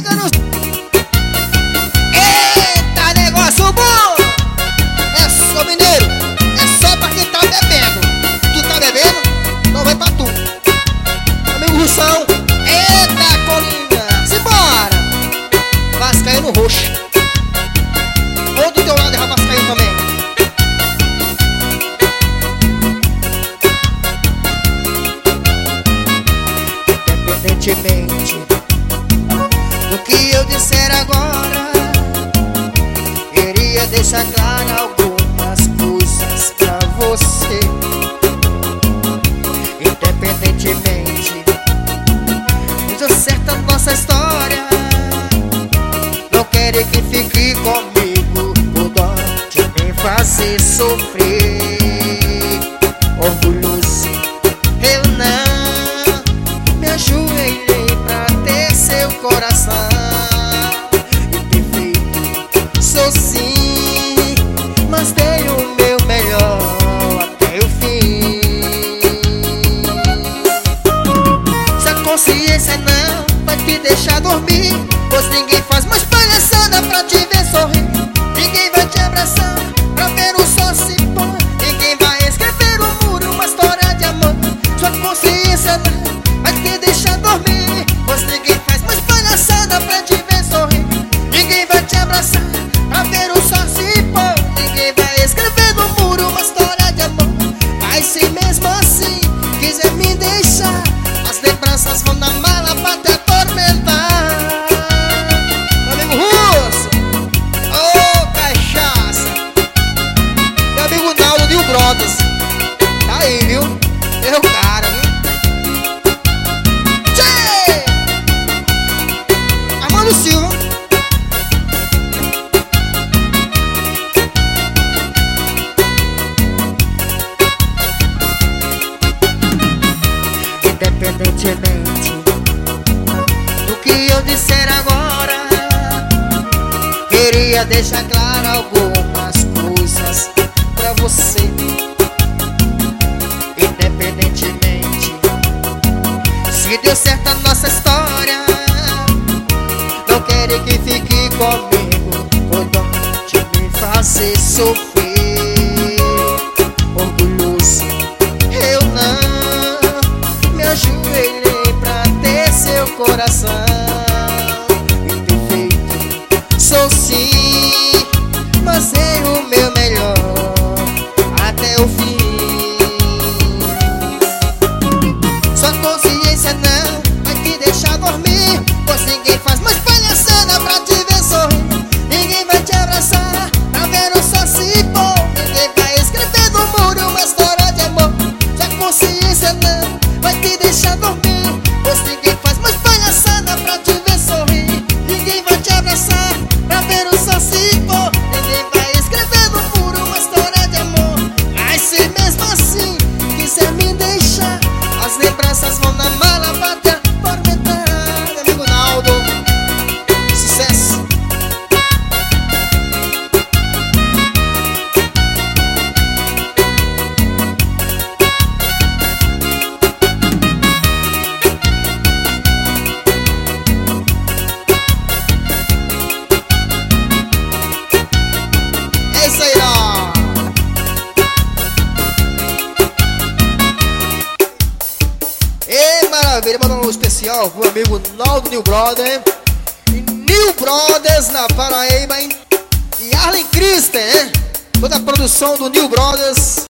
no... Eita, negócio bom! É só mineiro, é só pra quem tá bebendo. Tu tá bebendo? Então vai pra tu. Amigo Russão, eita, Colinha, simbora! Vascaíno roxo. Ou do teu lado é Vascaíno também. Independentemente do que eu disser agora, queria deixar claro algumas coisas pra você. Independentemente de certa nossa história, não quero que fique comigo por dó de me fazer sofrer. Orgulhoso, eu não me ajoelhei pra ter seu coração. Imperfeito, sou sim, mas dei o meu melhor até o fim. Se a consciência não vai te deixar dormir, pois ninguém faz mais palhaçada pra te ver sorrir. Ninguém vai te abraçar pra ver o sol se pôr. Ninguém vai escrever no muro uma história de amor. Sua consciência não vai te deixar dormir, pois ninguém faz mais palhaçada pra te ver sorrir. Ninguém vai te abraçar pra ver o sol se pôr. Ninguém vai escrever no muro uma história de amor. Mas se mesmo assim quiser me deixar, as lembranças vão na mala pra te atormentar. Meu amigo Russo, ô cachaça. Meu amigo Naldo New Brothers, tá aí, viu? Meu cara, viu? Tchê! Armando Silva. Independentemente do que eu disser agora, queria deixar claro algumas coisas pra você. Independentemente se deu certo a nossa história, não quero que fique comigo por dó de me fazer sofrer. Orgulhoso, eu não me ajoelhei pra ter seu coração. Imperfeito, sou sim, mas dei o meu melhor até o fim. Sua consciência não vai te deixar dormir, pois ninguém faz mais palhaçada pra te ver sorrir. Ninguém vai te abraçar pra ver o sol se pôr. Ninguém vai escrever no muro uma história de amor. Sua consciência não vai te deixar dormir, pois ninguém faz mais palhaçada pra te ver sorrir. Ninguém vai te abraçar pra ver o sol se pôr. Ninguém vai escrever no muro uma história de amor. Mas se mesmo assim quiser me deixar, as lembranças vão na mala pra te atormentar. Meu amigo Naldo, sucesso. É isso aí, ó. Ei, maravilha, mandando um especial pro meu amigo Naldo New Brother e New Brothers na Paraíba, hein? E Arlen Christen, hein? Toda a produção do New Brothers